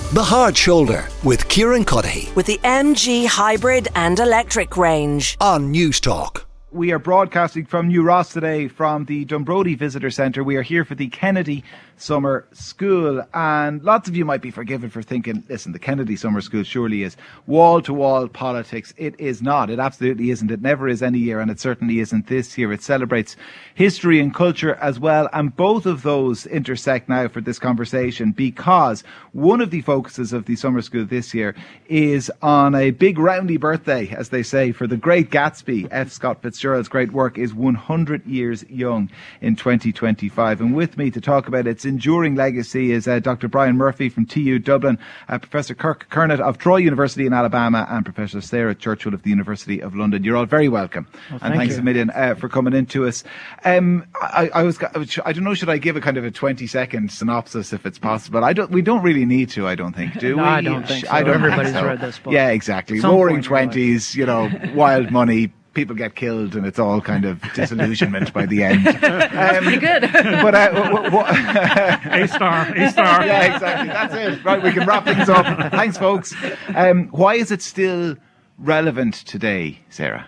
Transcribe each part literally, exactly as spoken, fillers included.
The Hard Shoulder with Kieran Cuddihy. With the M G Hybrid and Electric range. On News Talk. We are broadcasting from New Ross today from the Dunbrody Visitor Centre. We are here for the Kennedy Summer School, and lots of you might be forgiven for thinking, listen, the Kennedy Summer School surely is wall-to-wall politics. It is not. It absolutely isn't. It never is any year, and it certainly isn't this year. It celebrates history and culture as well, and both of those intersect now for this conversation, because one of the focuses of the Summer School this year is on a big roundy birthday, as they say, for the great Gatsby. F. Scott Fitzgerald's great work is one hundred years young in twenty twenty-five, and with me to talk about its enduring legacy is uh, Doctor Brian Murphy from T U Dublin, uh, Professor Kirk Kernatt of Troy University in Alabama, and Professor Sarah Churchwell of the University of London. You're all very welcome, well, and thanks you. a million uh, for coming in to us. Um, I, I was, I don't know, should I give a kind of a twenty second synopsis if it's possible? I don't. We don't really need to. I don't think. Do no, we? I don't think so. I don't Everybody's think so. read this book. Yeah, exactly. Some Roaring point, twenties. You know, wild money. People get killed, and it's all kind of disillusionment by the end. Um, pretty good. But uh, w- w- A star, A star. Yeah, exactly. That's it. Right, we can wrap things up. Thanks, folks. Um, why is it still relevant today, Sarah?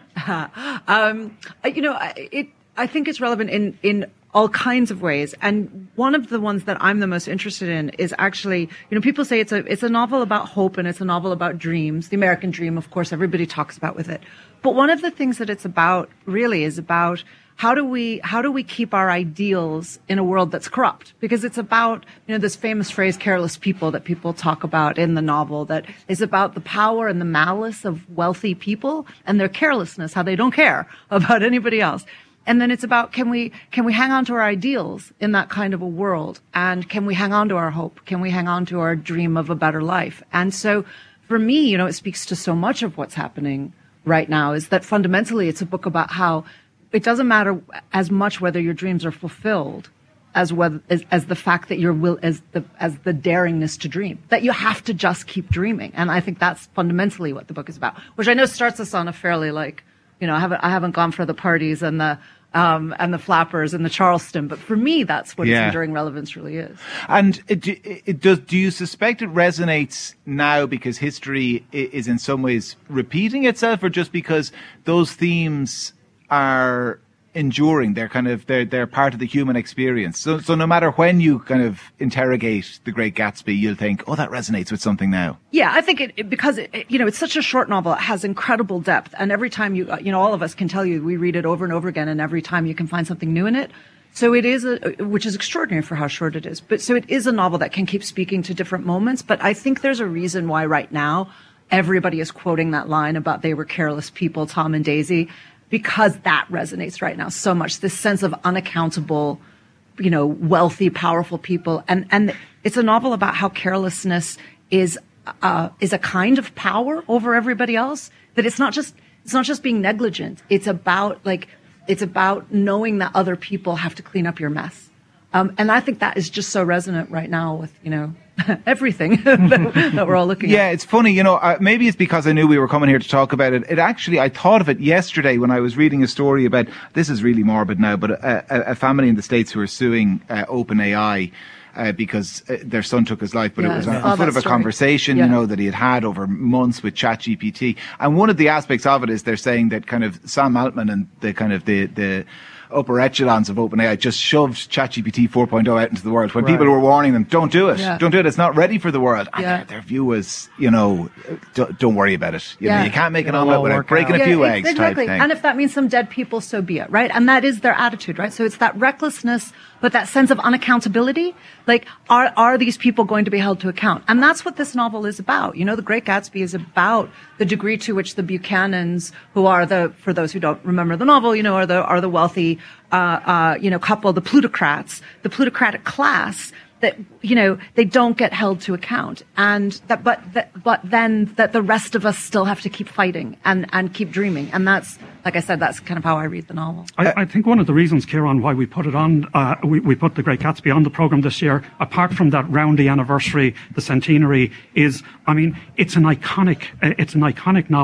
um, you know, it. I think it's relevant in in all kinds of ways, and one of the ones that I'm the most interested in is actually, you know, people say it's a it's a novel about hope and it's a novel about dreams. The American dream, of course, everybody talks about with it. But one of the things that it's about really is about how do we how do we keep our ideals in a world that's corrupt? Because it's about, you know, this famous phrase, careless people, that people talk about in the novel, that is about the power and the malice of wealthy people and their carelessness, how they don't care about anybody else. And then it's about, can we, can we hang on to our ideals in that kind of a world? And can we hang on to our hope? Can we hang on to our dream of a better life? And so for me, you know, it speaks to so much of what's happening right now, is that fundamentally it's a book about how it doesn't matter as much whether your dreams are fulfilled as whether, as, as the fact that you're will, as the, as the daringness to dream, that you have to just keep dreaming. And I think that's fundamentally what the book is about, which I know starts us on a fairly like, you know, I haven't, I haven't gone for the parties and the, um, and the flappers and the Charleston, but for me, that's what yeah. its enduring relevance really is. And it, it does, do you suspect it resonates now because history is in some ways repeating itself, or just because those themes are enduring? They're kind of, they're, they're part of the human experience. So, so no matter when you kind of interrogate The Great Gatsby, you'll think, oh, that resonates with something now. Yeah, I think it, it because it, it, you know, it's such a short novel. It has incredible depth. And every time you, you know, all of us can tell you, we read it over and over again, and every time you can find something new in it. So it is, a, which is extraordinary for how short it is. But so it is a novel that can keep speaking to different moments. But I think there's a reason why right now everybody is quoting that line about they were careless people, Tom and Daisy, because that resonates right now so much. This sense of unaccountable, you know, wealthy, powerful people. And, and it's a novel about how carelessness is, uh, is a kind of power over everybody else. That it's not just, it's not just being negligent. It's about like, it's about knowing that other people have to clean up your mess. Um, and I think that is just so resonant right now with, you know, everything that, that we're all looking yeah, at. Yeah, it's funny, you know, uh, maybe it's because I knew we were coming here to talk about it. It actually, I thought of it yesterday when I was reading a story about, this is really morbid now, but a, a, a family in the States who are suing uh, OpenAI uh, because uh, their son took his life, but yeah, it was yeah. on, on oh, foot of a story. conversation, yeah. you know, that he had had over months with ChatGPT. And one of the aspects of it is they're saying that kind of Sam Altman and the kind of the, the upper echelons of OpenAI just shoved ChatGPT four point oh out into the world when right. people were warning them, don't do it, yeah. don't do it, it's not ready for the world. And yeah. their, their view was, you know, don't, don't worry about it. You yeah. know, you can't make an It'll omelette without breaking out. a few yeah, eggs exactly. type thing. And if that means some dead people, so be it, right? And that is their attitude, right? So it's that recklessness, but that sense of unaccountability. Like, are are these people going to be held to account? And that's what this novel is about. You know, The Great Gatsby is about the degree to which the Buchanans, who are the, for those who don't remember the novel, you know, are the are the wealthy, uh, uh, you know, couple, the plutocrats, the plutocratic class, that, you know, they don't get held to account, and that, but that, but then that the rest of us still have to keep fighting and and keep dreaming, and that's, like I said, that's kind of how I read the novel. I, I think one of the reasons, Kieran, why we put it on, uh, we, we put The Great Gatsby on the programme this year, apart from that roundy anniversary, the centenary, is, I mean, it's an iconic, uh, it's an iconic novel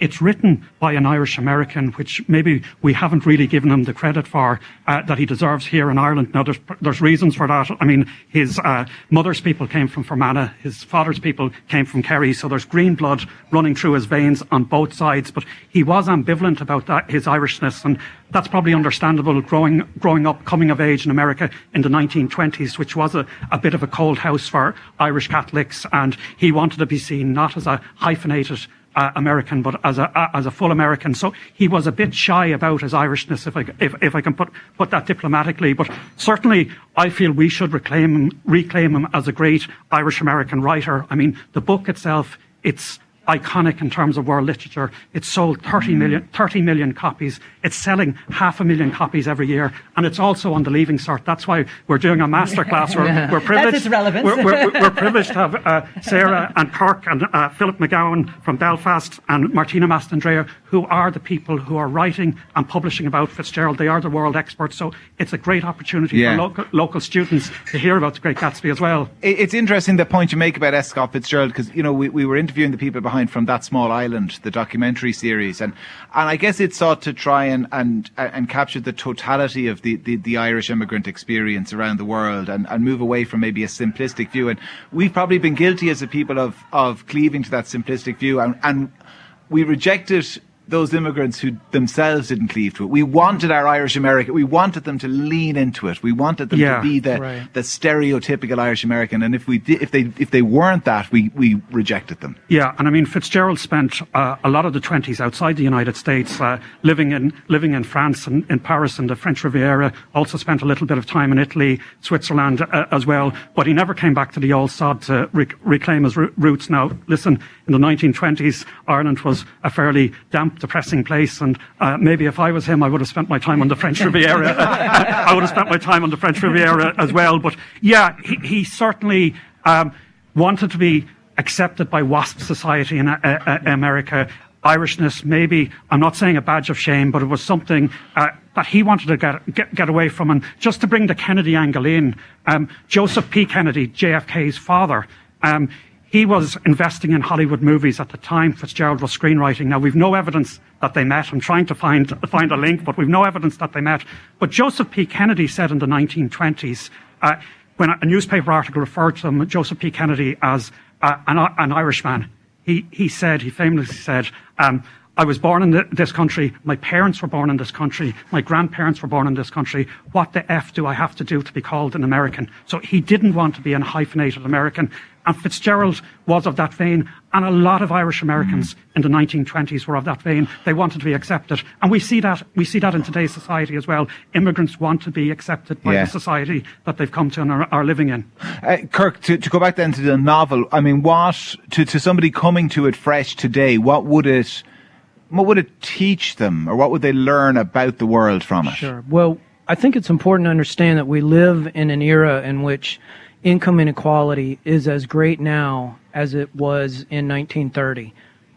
it's written by an Irish American, which maybe we haven't really given him the credit for uh, that he deserves here in Ireland. Now, there's, there's reasons for that. I mean, his uh, mother's people came from Fermanagh, his father's people came from Kerry, so there's green blood running through his veins on both sides. But he was ambivalent about that, his Irishness, and that's probably understandable growing growing up, coming of age in America in the nineteen twenties, which was a, a bit of a cold house for Irish Catholics, and he wanted to be seen not as a hyphenated uh, American, but as a uh, as a full American. So he was a bit shy about his Irishness, if I if, if I can put put that diplomatically. But certainly, I feel we should reclaim him, reclaim him as a great Irish American writer. I mean, the book itself, it's iconic in terms of world literature. It's sold thirty million, thirty million copies. It's selling half a million copies every year. And it's also on the Leaving Cert. That's why we're doing a masterclass. We're, yeah. we're privileged. That's its relevance. We're, we're, we're privileged to have uh, Sarah and Kirk and uh, Philip McGowan from Belfast and Martina Mastandrea, who are the people who are writing and publishing about Fitzgerald. They are the world experts. So it's a great opportunity Yeah. for local, local students to hear about The Great Gatsby as well. It- It's interesting the point you make about S. Scott Fitzgerald, because, you know, we, we were interviewing the people behind From That Small Island, the documentary series, and, and I guess it sought to try and, and, and capture the totality of the, the, the Irish immigrant experience around the world and, and move away from maybe a simplistic view. And we've probably been guilty as a people of, of cleaving to that simplistic view, and, and we rejected those immigrants who themselves didn't cleave to it. We wanted our Irish American, we wanted them to lean into it. We wanted them Yeah, to be the, right. the stereotypical Irish American. And if we did, if they, if they weren't that, we, we rejected them. Yeah, and I mean, Fitzgerald spent uh, a lot of the twenties outside the United States, uh, living in living in France and in Paris and the French Riviera. Also spent a little bit of time in Italy, Switzerland uh, as well. But he never came back to the old sod to rec- reclaim his ro- roots. Now, listen, in the nineteen twenties, Ireland was a fairly damp, depressing place, and uh, maybe if I was him, I would have spent my time on the French Riviera. I would have spent my time on the French Riviera as well. But yeah, he, he certainly um, wanted to be accepted by WASP society in uh, uh, America. Irishness, maybe, I'm not saying a badge of shame, but it was something uh, that he wanted to get, get get away from. And just to bring the Kennedy angle in, um, Joseph P. Kennedy, J F K's father, um, he was investing in Hollywood movies at the time Fitzgerald was screenwriting. Now, we've no evidence that they met. I'm trying to find find a link, but we've no evidence that they met. But Joseph P. Kennedy said in the nineteen twenties, uh, when a newspaper article referred to him, Joseph P. Kennedy, as uh, an, an Irishman, he, he said, he famously said, um, I was born in th- this country, my parents were born in this country, my grandparents were born in this country. What the F do I have to do to be called an American? So he didn't want to be an hyphenated American. And Fitzgerald was of that vein, and a lot of Irish Americans mm. in the nineteen twenties were of that vein. They wanted to be accepted. And we see that we see that in today's society as well. Immigrants want to be accepted by yeah. the society that they've come to and are, are living in. Uh, Kirk, to, to go back then to the novel, I mean, what, to, to somebody coming to it fresh today, what would it, what would it teach them, or what would they learn about the world from it? Sure. Well, I think it's important to understand that we live in an era in which income inequality is as great now as it was in nineteen thirty.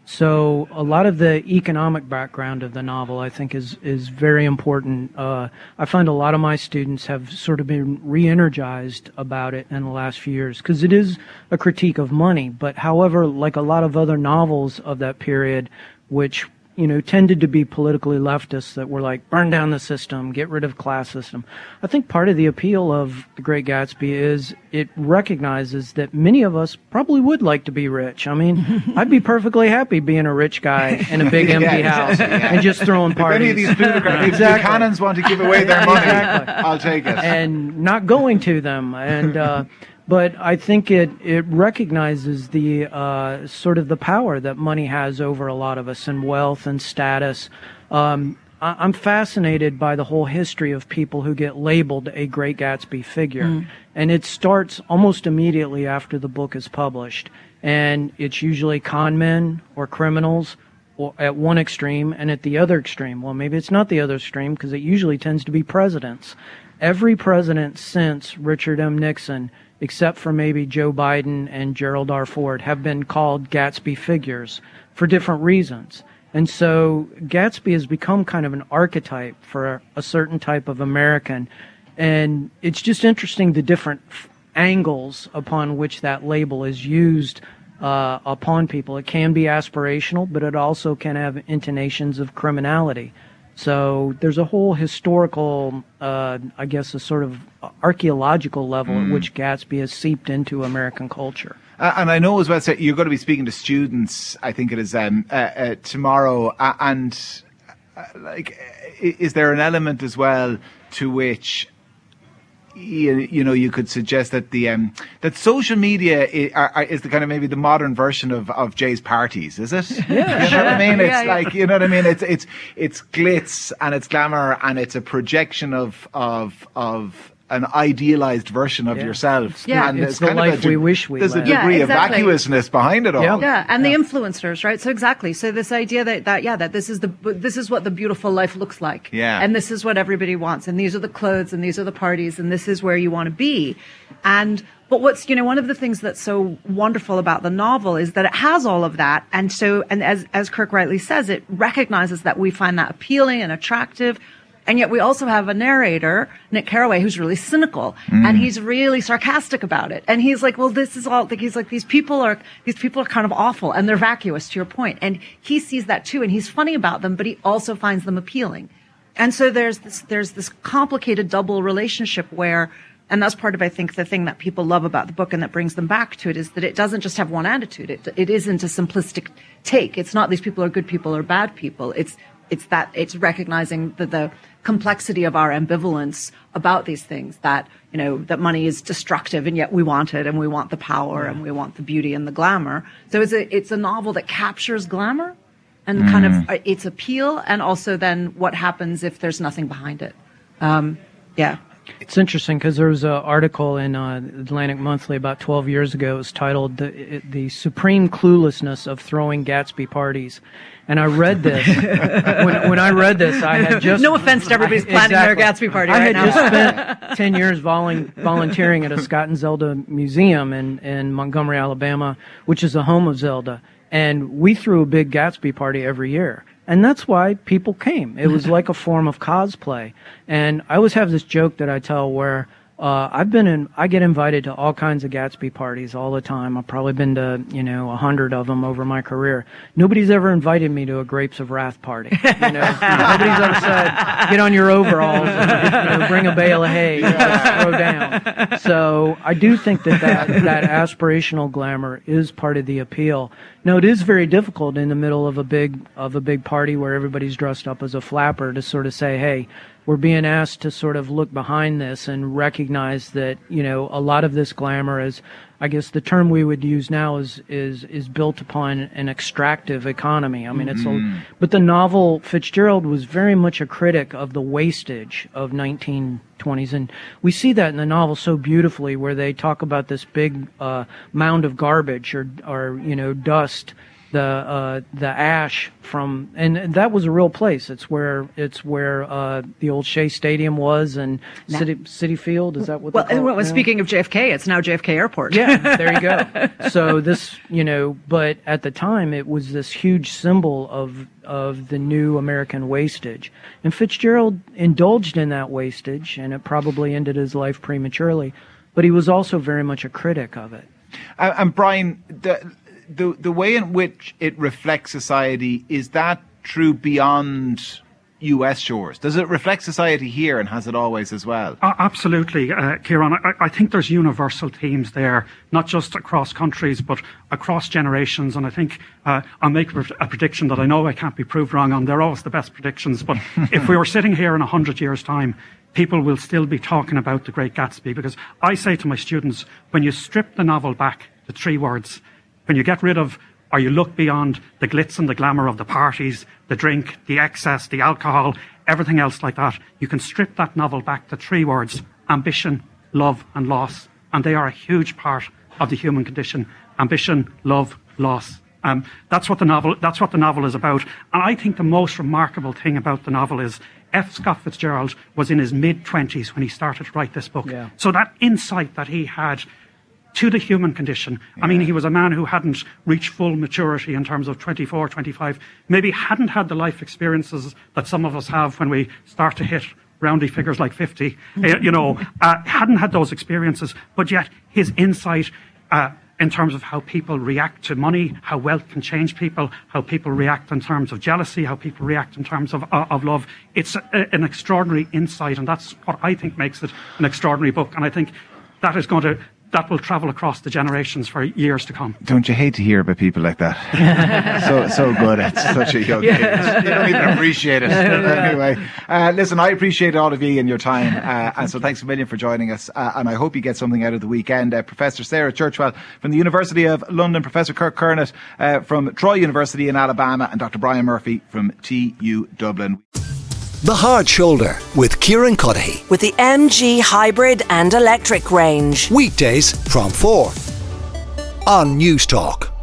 So a lot of the economic background of the novel, I think, is is very important. Uh, I find a lot of my students have sort of been re-energized about it in the last few years, because it is a critique of money. But however, like a lot of other novels of that period, which you know, tended to be politically leftists that were like, burn down the system, get rid of class system. I think part of the appeal of The Great Gatsby is it recognizes that many of us probably would like to be rich. I mean, I'd be perfectly happy being a rich guy in a big empty yeah, house yeah. and just throwing parties. If any of these plutocrats, Exactly. Buchanans want to give away their money, Exactly. I'll take it. And not going to them. And, uh, But I think it, it recognizes the uh, sort of the power that money has over a lot of us, and wealth and status. Um, I, I'm fascinated by the whole history of people who get labeled a Great Gatsby figure. Mm. And it starts almost immediately after the book is published. And it's usually con men or criminals or at one extreme, and at the other extreme. Well, maybe it's not the other extreme, because it usually tends to be presidents. Every president since Richard M. Nixon, except for maybe Joe Biden and Gerald R. Ford, have been called Gatsby figures for different reasons. And so Gatsby has become kind of an archetype for a certain type of American. And it's just interesting the different f- angles upon which that label is used uh, upon people. It can be aspirational, but it also can have intonations of criminality. So there's a whole historical, uh, I guess, a sort of archaeological level mm. at which Gatsby has seeped into American culture. Uh, and I know as well, so you're going to be speaking to students, I think it is, um, uh, uh, tomorrow. Uh, and, uh, like, is there an element as well to which, you, you know, you could suggest that the um, that social media is, are, is the kind of maybe the modern version of, of Jay's parties, is it? Yeah, you know what I mean? It's yeah, yeah. like, you know what I mean? It's it's it's glitz and it's glamour and it's a projection of of of an idealized version of yeah. yourself. Yeah. And It's there's the kind life of a, we wish we There's a led. degree Yeah, of exactly. vacuousness behind it all. Yeah. Yeah, and the influencers, right? So exactly. So this idea that, that yeah, that this is the this is what the beautiful life looks like. Yeah. And this is what everybody wants, and these are the clothes, and these are the parties, and this is where you want to be. And but what's, you know, one of the things that's so wonderful about the novel is that it has all of that, and so and as as Kirk rightly says, it recognizes that we find that appealing and attractive. And yet we also have a narrator, Nick Carraway, who's really cynical mm. and he's really sarcastic about it. And he's like, well, this is all, like, he's like, these people are, these people are kind of awful and they're vacuous, to your point. And he sees that too. And he's funny about them, but he also finds them appealing. And so there's this, there's this complicated double relationship where, and that's part of, I think, the thing that people love about the book and that brings them back to it is that it doesn't just have one attitude. It, it isn't a simplistic take. It's not these people are good people or bad people. It's, it's that, it's recognizing that the complexity of our ambivalence about these things, that, you know, that money is destructive and yet we want it and we want the power yeah. and we want the beauty and the glamour. So it's a, it's a novel that captures glamour and mm. kind of uh, its appeal, and also then what happens if there's nothing behind it. Um, yeah. It's interesting because there was an article in uh, Atlantic Monthly about twelve years ago. It was titled the, the Supreme Cluelessness of Throwing Gatsby Parties. And I read this. when, when I read this, I had just... No offense to everybody's I, planning exactly. their Gatsby party I right had now. just spent ten years volu- volunteering at a Scott and Zelda museum in, in Montgomery, Alabama, which is the home of Zelda. And we threw a big Gatsby party every year. And that's why people came. It was like a form of cosplay. And I always have this joke that I tell where uh, I've been in, I get invited to all kinds of Gatsby parties all the time. I've probably been to, you know, a hundred of them over my career. Nobody's ever invited me to a Grapes of Wrath party. You know, nobody's ever said, get on your overalls and, you know, bring a bale of hay and just throw down. So I do think that, that that aspirational glamour is part of the appeal. Now, it is very difficult in the middle of a big of a big party where everybody's dressed up as a flapper to sort of say, hey, we're being asked to sort of look behind this and recognize that, you know, a lot of this glamour is, I guess the term we would use now is is is built upon an extractive economy. I mean, it's a, but the novel, Fitzgerald was very much a critic of the wastage of nineteen twenties, and we see that in the novel so beautifully, where they talk about this big uh, mound of garbage or or you know dust, the uh, the ash from, and that was a real place. It's where it's where uh, the old Shea Stadium was, and Now, City City Field. Is that what? Well, they call well it speaking of J F K, it's now J F K Airport. Yeah, there you go. So this, you know, but at the time it was this huge symbol of of the new American wastage, and Fitzgerald indulged in that wastage, and it probably ended his life prematurely. But he was also very much a critic of it. Uh, and Brian, the, the the way in which it reflects society, is that true beyond U S shores? Does it reflect society here, and has it always as well? Uh, absolutely, uh, Kieran. I, I think there's universal themes there, not just across countries, but across generations. And I think uh, I'll make a prediction that I know I can't be proved wrong on. They're always the best predictions. But if we were sitting here in a hundred years' time, people will still be talking about The Great Gatsby, because I say to my students, when you strip the novel back to three words, when you get rid of, or you look beyond the glitz and the glamour of the parties, the drink, the excess, the alcohol, everything else like that, you can strip that novel back to three words: ambition, love, and loss. And they are a huge part of the human condition. Ambition, love, loss. Um, that's what the novel, that's what the novel is about. And I think the most remarkable thing about the novel is F. Scott Fitzgerald was in his mid-twenties when he started to write this book. Yeah. So that insight that he had to the human condition. Yeah. I mean, he was a man who hadn't reached full maturity in terms of twenty-four, twenty-five, maybe hadn't had the life experiences that some of us have when we start to hit roundy figures like fifty, uh, you know, uh, hadn't had those experiences, but yet his insight uh, in terms of how people react to money, how wealth can change people, how people react in terms of jealousy, how people react in terms of, uh, of love. It's a, an extraordinary insight, and that's what I think makes it an extraordinary book. And I think that is going to that will travel across the generations for years to come. Don't you hate to hear about people like that? so so good at such a young age. Yeah. You don't even appreciate it. Anyway, uh, listen, I appreciate all of you and your time, uh, and so thanks a million for joining us, uh, and I hope you get something out of the weekend. Uh, Professor Sarah Churchwell from the University of London, Professor Kirk Kernett uh, from Troy University in Alabama, and Doctor Brian Murphy from T U Dublin. The Hard Shoulder with Kieran Cuddihy. With the M G hybrid and electric range. Weekdays from four on News Talk.